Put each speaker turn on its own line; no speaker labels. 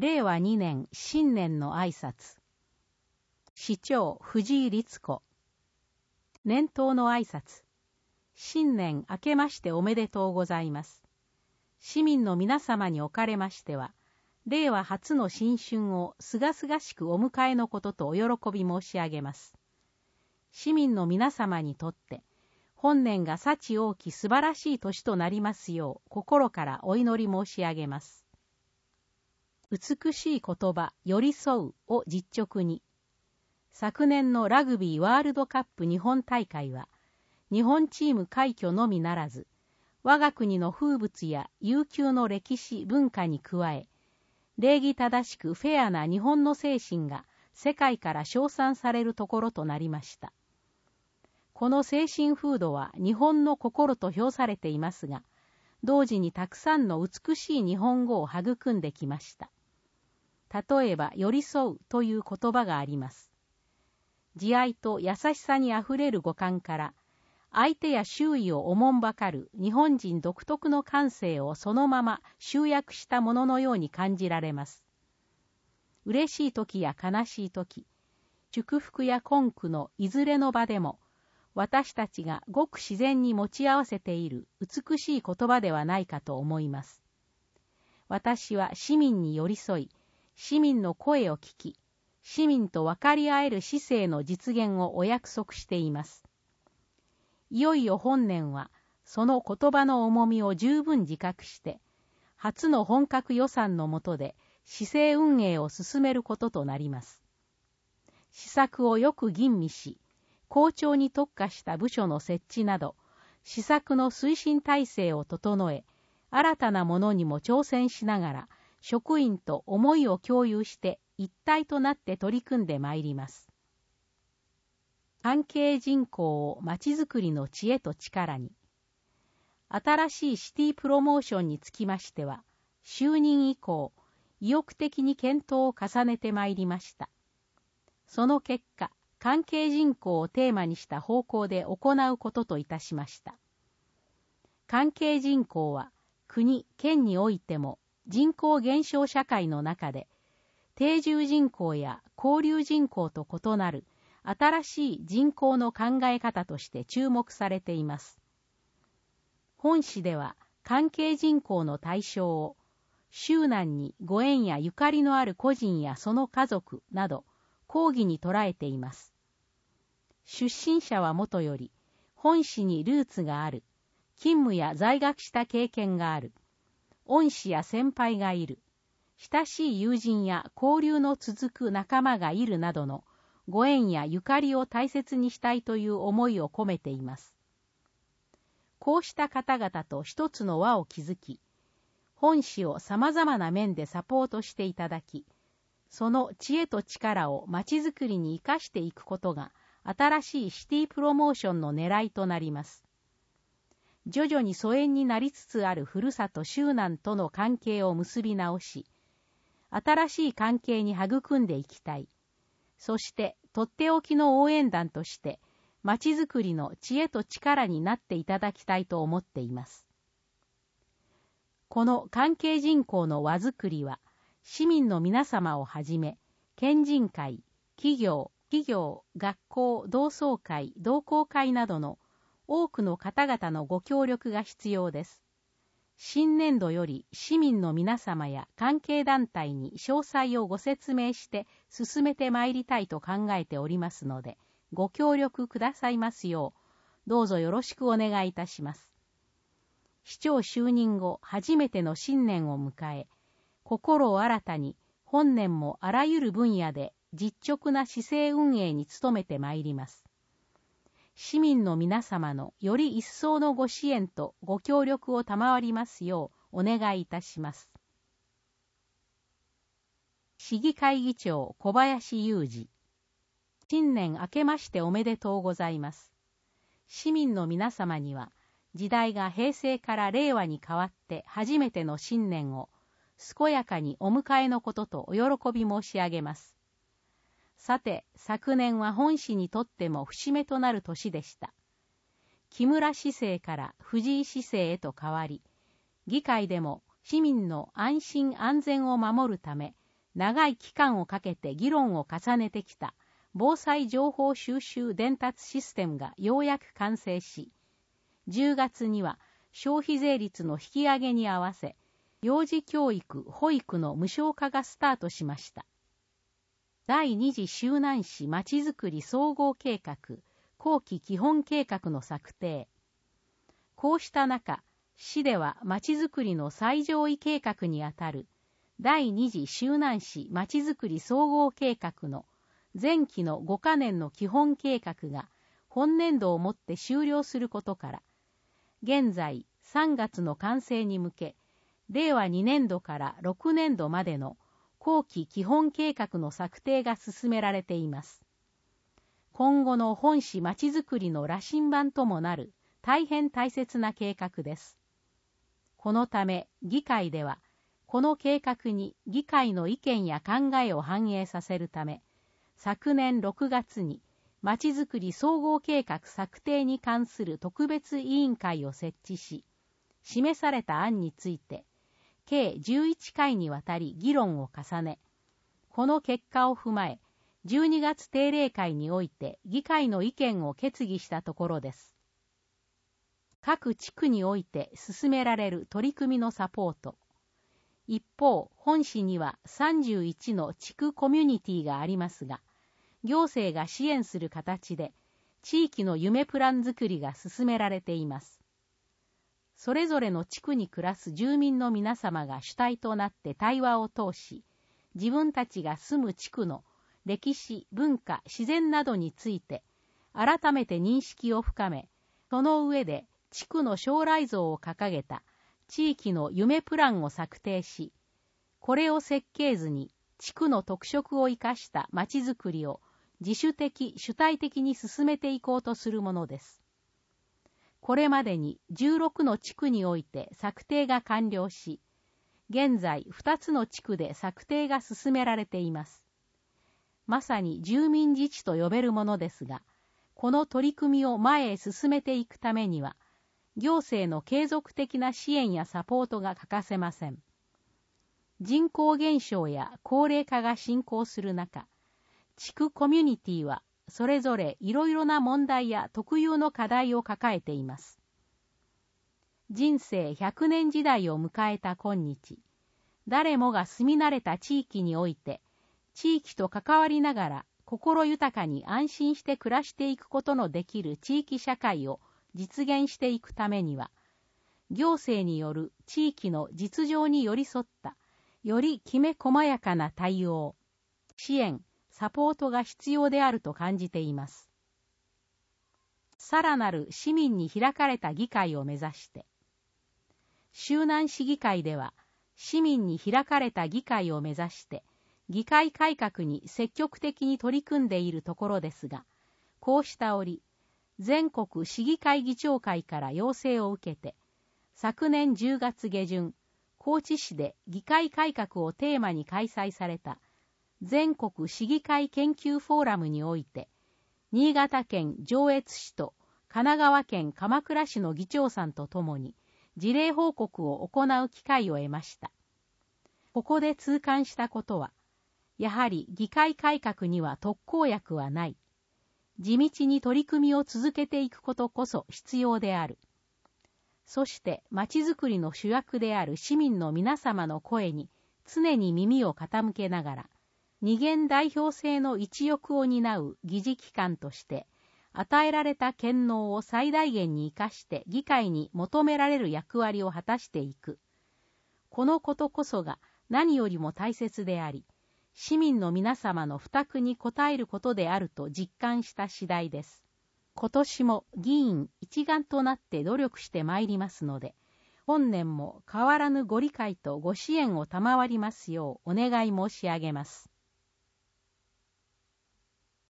令和2年新年の挨拶。市長藤井律子。年頭の挨拶。新年明けましておめでとうございます。市民の皆様におかれましては、令和初の新春をすがすがしくお迎えのこととお喜び申し上げます。市民の皆様にとって、本年が幸多き素晴らしい年となりますよう、心からお祈り申し上げます。美しい言葉、寄り添うを実直に。昨年のラグビーワールドカップ日本大会は、日本チーム快挙のみならず、我が国の風物や悠久の歴史文化に加え、礼儀正しくフェアな日本の精神が世界から称賛されるところとなりました。この精神風土は日本の心と評されていますが、同時にたくさんの美しい日本語を育んできました。例えば、寄り添うという言葉があります。慈愛と優しさにあふれる五感から、相手や周囲をおもんばかる日本人独特の感性をそのまま集約したもののように感じられます。嬉しい時や悲しい時、祝福や困苦のいずれの場でも、私たちがごく自然に持ち合わせている美しい言葉ではないかと思います。私は市民に寄り添い、市民の声を聞き、市民と分かり合える市政の実現をお約束しています。いよいよ本年は、その言葉の重みを十分自覚して、初の本格予算の下で市政運営を進めることとなります。施策をよく吟味し、公聴に特化した部署の設置など、施策の推進体制を整え、新たなものにも挑戦しながら、職員と思いを共有して一体となって取り組んでまいります。関係人口をまちづくりの知恵と力に。新しいシティプロモーションにつきましては、就任以降、意欲的に検討を重ねてまいりました。その結果、関係人口をテーマにした方向で行うことといたしました。関係人口は、国、県においても、人口減少社会の中で、定住人口や交流人口と異なる新しい人口の考え方として注目されています。本誌では関係人口の対象を、周南にご縁やゆかりのある個人やその家族など、広義に捉えています。出身者はもとより、本誌にルーツがある、勤務や在学した経験がある、恩師や先輩がいる、親しい友人や交流の続く仲間がいるなどのご縁やゆかりを大切にしたいという思いを込めています。こうした方々と一つの輪を築き、本誌を様々な面でサポートしていただき、その知恵と力をまちづくりに生かしていくことが新しいシティプロモーションの狙いとなります。徐々に疎遠になりつつあるふるさと周南との関係を結び直し、新しい関係に育んでいきたい。そして、とっておきの応援団として、まちづくりの知恵と力になっていただきたいと思っています。この関係人口の輪づくりは、市民の皆様をはじめ、県人会、企業、学校、同窓会、同好会などの多くの方々のご協力が必要です。新年度より市民の皆様や関係団体に詳細をご説明して進めてまいりたいと考えておりますので、ご協力くださいますよう、どうぞよろしくお願いいたします。市長就任後初めての新年を迎え、心を新たに本年もあらゆる分野で実直な市政運営に努めてまいります。市民の皆様のより一層のご支援とご協力を賜りますようお願いいたします。市議会議長小林雄二。新年明けましておめでとうございます。市民の皆様には、時代が平成から令和に変わって初めての新年を、健やかにお迎えのこととお喜び申し上げます。さて、昨年は本市にとっても節目となる年でした。木村市政から藤井市政へと変わり、議会でも市民の安心安全を守るため、 長い期間をかけて議論を重ねてきた防災情報収集伝達システムがようやく完成し、10月には消費税率の引き上げに合わせ、幼児教育・保育の無償化がスタートしました。第2次周南市まちづくり総合計画、後期基本計画の策定。こうした中、市ではまちづくりの最上位計画にあたる第2次周南市まちづくり総合計画の前期の5カ年の基本計画が本年度をもって終了することから、現在3月の完成に向け、令和2年度から6年度までの後期基本計画の策定が進められています。今後の本市まちづくりの羅針盤ともなる大変大切な計画です。このため議会では、この計画に議会の意見や考えを反映させるため、昨年6月にまちづくり総合計画策定に関する特別委員会を設置し、示された案について、計11回にわたり議論を重ね、この結果を踏まえ、12月定例会において議会の意見を決議したところです。各地区において進められる取り組みのサポート。一方、本市には31の地区コミュニティがありますが、行政が支援する形で地域の夢プラン作りが進められています。それぞれの地区に暮らす住民の皆様が主体となって対話を通し、自分たちが住む地区の歴史、文化、自然などについて改めて認識を深め、その上で地区の将来像を掲げた地域の夢プランを策定し、これを設計図に地区の特色を生かしたまちづくりを自主的・主体的に進めていこうとするものです。これまでに16の地区において策定が完了し、現在2つの地区で策定が進められています。まさに住民自治と呼べるものですが、この取り組みを前へ進めていくためには、行政の継続的な支援やサポートが欠かせません。人口減少や高齢化が進行する中、地区コミュニティはそれぞれいろいろな問題や特有の課題を抱えています。人生100年時代を迎えた今日、誰もが住み慣れた地域において、地域と関わりながら心豊かに安心して暮らしていくことのできる地域社会を実現していくためには、行政による地域の実情に寄り添った、よりきめ細やかな対応、支援、サポートが必要であると感じています。さらなる市民に開かれた議会を目指して、周南市議会では、市民に開かれた議会を目指して、議会改革に積極的に取り組んでいるところですが、こうした折、全国市議会議長会から要請を受けて、昨年10月下旬、高知市で議会改革をテーマに開催された全国市議会研究フォーラムにおいて、新潟県上越市と神奈川県鎌倉市の議長さんとともに事例報告を行う機会を得ました。ここで痛感したことは、やはり議会改革には特効薬はない。地道に取り組みを続けていくことこそ必要である。そしてまちづくりの主役である市民の皆様の声に常に耳を傾けながら、二元代表制の一翼を担う議事機関として、与えられた権能を最大限に生かして議会に求められる役割を果たしていく。このことこそが何よりも大切であり、市民の皆様の負託に応えることであると実感した次第です。今年も議員一丸となって努力してまいりますので、本年も変わらぬご理解とご支援を賜りますようお願い申し上げます。